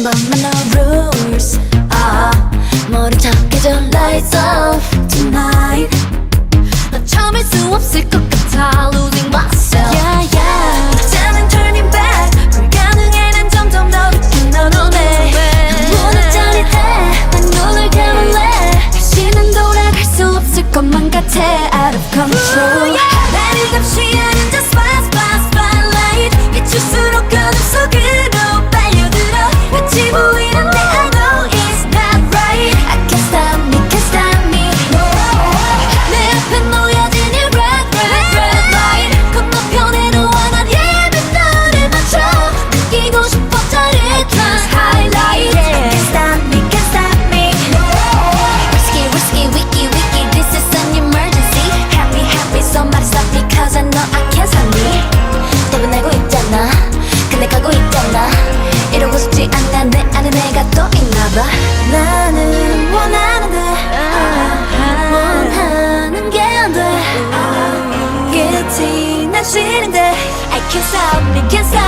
것만 no rules. 모른 척 해줘 lights off tonight. 너 참을 수 없을 것 같아 losing myself. Yeah yeah. 이제는 turning back. 불가능해 난 점점 더 깊은 너 눈에. 문을 짜릿해 난 눈을 감을래. 다시는 돌아갈 수 없을 것만 같아 out of control. 나를 감시하는 저 spotlight. 비출수록 어둠 속으로 빨려들어. 끝이 보이는데 I know it's not right. I can't stop me, can't stop me. 내 앞에 놓여진 이 red light. 건너편에 너와 난 예쁜 너를 맞춰. 느끼고 싶어 짜릿한 highlight. I can't stop me, can't stop me. Risky, wiki, this is an emergency. Happy, somebody stop me cause I know I can't stop me. 떠나고 있잖아 근데 가고 있잖아. 이러고 싶지 않다 내 안에 내가 또 있나봐. 나는 원하는데 원하는 게 안 돼. 끝이 난 싫은데 I can't stop me, can't stop